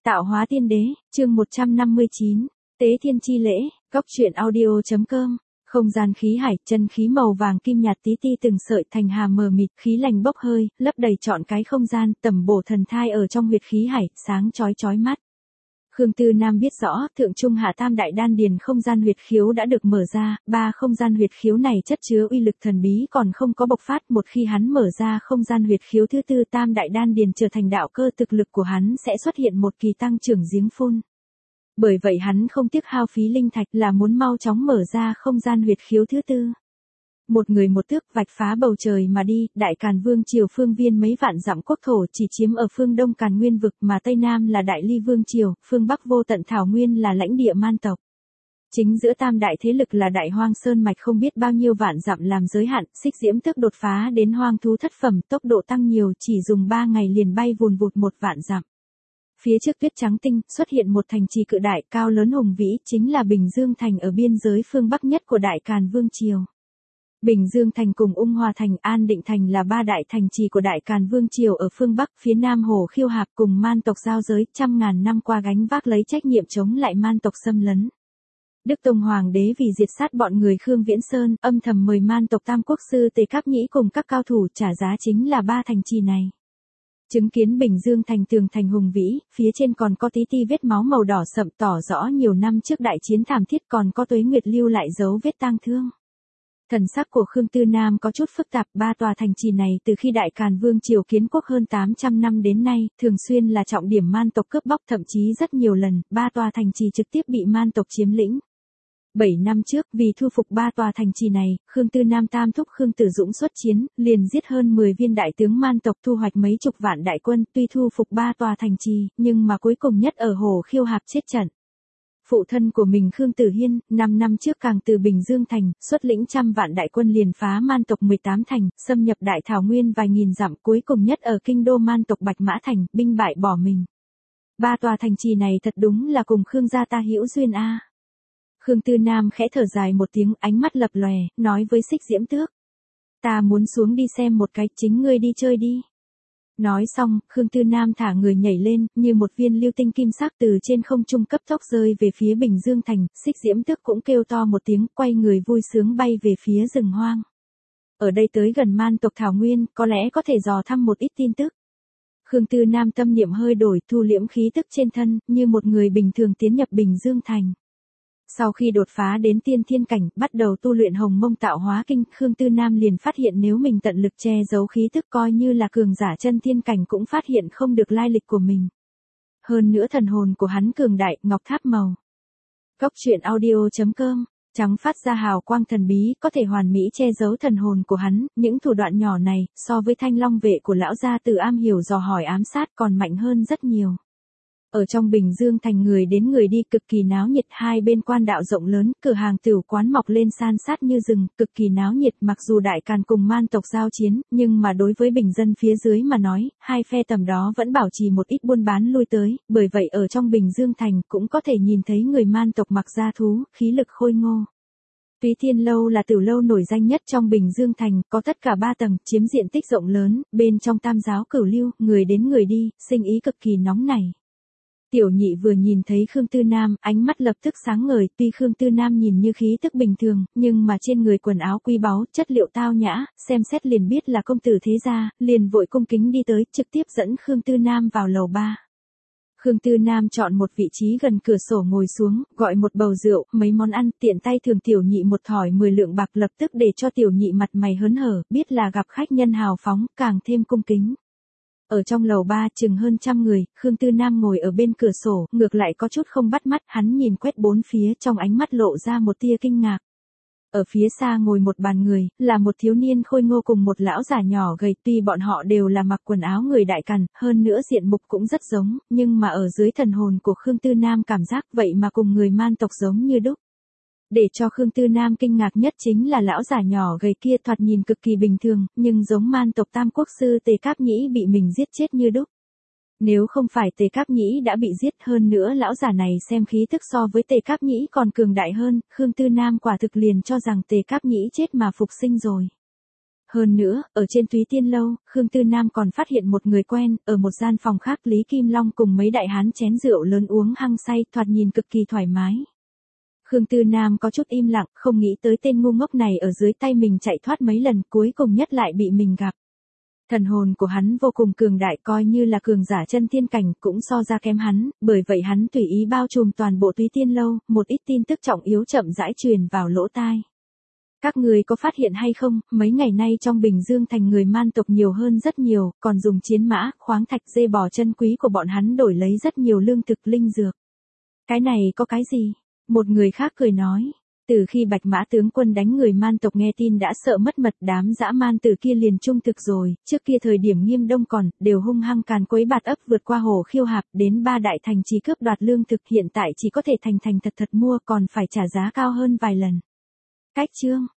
Tạo hóa tiên đế, chương 159, Tế thiên chi lễ, góc truyện audio.com. Không gian khí hải, chân khí màu vàng kim nhạt tí ti từng sợi thành hà mờ mịt, khí lành bốc hơi, lấp đầy trọn cái không gian, tầm bổ thần thai ở trong huyệt khí hải, sáng chói mắt. Khương Tư Nam biết rõ, thượng trung hạ tam đại đan điền không gian huyệt khiếu đã được mở ra, ba không gian huyệt khiếu này chất chứa uy lực thần bí còn không có bộc phát, một khi hắn mở ra không gian huyệt khiếu thứ tư tam đại đan điền trở thành đạo cơ, thực lực của hắn sẽ xuất hiện một kỳ tăng trưởng giếng phun. Bởi vậy hắn không tiếc hao phí linh thạch là muốn mau chóng mở ra không gian huyệt khiếu thứ tư. Một người một tước vạch phá bầu trời mà đi, Đại Càn Vương triều phương viên mấy vạn dặm quốc thổ chỉ chiếm ở phương Đông Càn Nguyên vực mà Tây Nam là Đại Ly Vương triều, phương Bắc vô tận thảo nguyên là lãnh địa man tộc. Chính giữa tam đại thế lực là Đại Hoang Sơn mạch không biết bao nhiêu vạn dặm làm giới hạn, xích diễm tước đột phá đến hoang thú thất phẩm, tốc độ tăng nhiều, chỉ dùng 3 ngày liền bay vùn vụt một vạn dặm. Phía trước tuyết trắng tinh, xuất hiện một thành trì cự đại cao lớn hùng vĩ, chính là Bình Dương thành ở biên giới phương Bắc nhất của Đại Càn Vương triều. Bình Dương thành cùng Ung Hòa thành, An Định thành là ba đại thành trì của Đại Càn Vương triều ở phương Bắc, phía Nam Hồ Khiêu Hạp cùng man tộc giao giới, trăm ngàn năm qua gánh vác lấy trách nhiệm chống lại man tộc xâm lấn. Đức Tông Hoàng đế vì diệt sát bọn người Khương Viễn Sơn, âm thầm mời man tộc Tam Quốc sư Tề Cáp Nhĩ cùng các cao thủ trả giá chính là ba thành trì này. Chứng kiến Bình Dương thành tường thành hùng vĩ, phía trên còn có tí ti vết máu màu đỏ sậm tỏ rõ nhiều năm trước đại chiến thảm thiết, còn có tuế nguyệt lưu lại dấu vết tang thương. Thần sắc của Khương Tư Nam có chút phức tạp, ba tòa thành trì này từ khi Đại Càn Vương triều kiến quốc hơn 800 năm đến nay, thường xuyên là trọng điểm man tộc cướp bóc, thậm chí rất nhiều lần, ba tòa thành trì trực tiếp bị man tộc chiếm lĩnh. 7 năm trước, vì thu phục ba tòa thành trì này, Khương Tư Nam tam thúc Khương Tử Dũng xuất chiến, liền giết hơn 10 viên đại tướng man tộc, thu hoạch mấy chục vạn đại quân, tuy thu phục ba tòa thành trì, nhưng mà cuối cùng nhất ở Hồ Khiêu Hạp chết trận. Phụ thân của mình Khương Tử Hiên, 5 năm trước càng từ Bình Dương thành, xuất lĩnh trăm vạn đại quân liền phá man tộc 18 thành, xâm nhập đại thảo nguyên vài nghìn dặm, cuối cùng nhất ở kinh đô man tộc Bạch Mã thành, binh bại bỏ mình. Ba tòa thành trì này thật đúng là cùng Khương gia ta hữu duyên a. Khương Tư Nam khẽ thở dài một tiếng, ánh mắt lập lòe, nói với xích diễm tước. Ta muốn xuống đi xem một cái, chính ngươi đi chơi đi. Nói xong, Khương Tư Nam thả người nhảy lên, như một viên lưu tinh kim sắc từ trên không trung cấp tốc rơi về phía Bình Dương thành, xích diễm tước cũng kêu to một tiếng, quay người vui sướng bay về phía rừng hoang. Ở đây tới gần man tộc thảo nguyên, có lẽ có thể dò thăm một ít tin tức. Khương Tư Nam tâm niệm hơi đổi, thu liễm khí tức trên thân, như một người bình thường tiến nhập Bình Dương thành. Sau khi đột phá đến tiên thiên cảnh, bắt đầu tu luyện Hồng Mông Tạo Hóa Kinh, Khương Tư Nam liền phát hiện nếu mình tận lực che giấu khí tức coi như là cường giả chân thiên cảnh cũng phát hiện không được lai lịch của mình. Hơn nữa thần hồn của hắn cường đại, ngọc tháp màu. Góc truyện audio.com, trắng phát ra hào quang thần bí, có thể hoàn mỹ che giấu thần hồn của hắn, những thủ đoạn nhỏ này, so với Thanh Long vệ của lão gia tử am hiểu dò hỏi ám sát còn mạnh hơn rất nhiều. Ở trong Bình Dương thành người đến người đi cực kỳ náo nhiệt, hai bên quan đạo rộng lớn, cửa hàng tửu quán mọc lên san sát như rừng, cực kỳ náo nhiệt, mặc dù Đại Càn cùng man tộc giao chiến, nhưng mà đối với bình dân phía dưới mà nói, hai phe tầm đó vẫn bảo trì một ít buôn bán lui tới, bởi vậy ở trong Bình Dương thành cũng có thể nhìn thấy người man tộc mặc da thú, khí lực khôi ngô. Túy Thiên Lâu là tử lâu nổi danh nhất trong Bình Dương thành, có tất cả 3 tầng, chiếm diện tích rộng lớn, bên trong tam giáo cửu lưu, người đến người đi, sinh ý cực kỳ nóng nảy. Tiểu nhị vừa nhìn thấy Khương Tư Nam, ánh mắt lập tức sáng ngời, tuy Khương Tư Nam nhìn như khí tức bình thường, nhưng mà trên người quần áo quý báu, chất liệu tao nhã, xem xét liền biết là công tử thế gia, liền vội cung kính đi tới, trực tiếp dẫn Khương Tư Nam vào lầu 3. Khương Tư Nam chọn một vị trí gần cửa sổ ngồi xuống, gọi một bầu rượu, mấy món ăn, tiện tay thường tiểu nhị một thỏi 10 lượng bạc, lập tức để cho tiểu nhị mặt mày hớn hở, biết là gặp khách nhân hào phóng, càng thêm cung kính. Ở trong lầu 3 chừng hơn trăm người, Khương Tư Nam ngồi ở bên cửa sổ, ngược lại có chút không bắt mắt, hắn nhìn quét bốn phía trong ánh mắt lộ ra một tia kinh ngạc. Ở phía xa ngồi một bàn người, là một thiếu niên khôi ngô cùng một lão già nhỏ gầy, tuy bọn họ đều là mặc quần áo người Đại Càn, hơn nữa diện mục cũng rất giống, nhưng mà ở dưới thần hồn của Khương Tư Nam cảm giác vậy mà cùng người man tộc giống như đúc. Để cho Khương Tư Nam kinh ngạc nhất chính là lão già nhỏ gầy kia thoạt nhìn cực kỳ bình thường, nhưng giống man tộc Tam Quốc sư Tề Cáp Nhĩ bị mình giết chết như đúc. Nếu không phải Tề Cáp Nhĩ đã bị giết, hơn nữa lão già này xem khí tức so với Tề Cáp Nhĩ còn cường đại hơn, Khương Tư Nam quả thực liền cho rằng Tề Cáp Nhĩ chết mà phục sinh rồi. Hơn nữa, ở trên Túy Tiên Lâu, Khương Tư Nam còn phát hiện một người quen, ở một gian phòng khác Lý Kim Long cùng mấy đại hán chén rượu lớn uống hăng say, thoạt nhìn cực kỳ thoải mái. Khương Tư Nam có chút im lặng, không nghĩ tới tên ngu ngốc này ở dưới tay mình chạy thoát mấy lần, cuối cùng nhất lại bị mình gặp. Thần hồn của hắn vô cùng cường đại, coi như là cường giả chân thiên cảnh cũng so ra kém hắn, bởi vậy hắn tùy ý bao trùm toàn bộ Túy Tiên Lâu, một ít tin tức trọng yếu chậm rãi truyền vào lỗ tai. Các người có phát hiện hay không, mấy ngày nay trong Bình Dương thành người man tộc nhiều hơn rất nhiều, còn dùng chiến mã, khoáng thạch, dê bò chân quý của bọn hắn đổi lấy rất nhiều lương thực linh dược. Cái này có cái gì? Một người khác cười nói. Từ khi Bạch Mã tướng quân đánh người man tộc nghe tin đã sợ mất mật, đám dã man từ kia liền trung thực rồi, trước kia thời điểm Nghiêm Đông còn, đều hung hăng càn quấy bạt ấp vượt qua hồ Khiêu Hạp, đến ba đại thành trì cướp đoạt lương thực, hiện tại chỉ có thể thành thành thật thật mua, còn phải trả giá cao hơn vài lần. Cách chương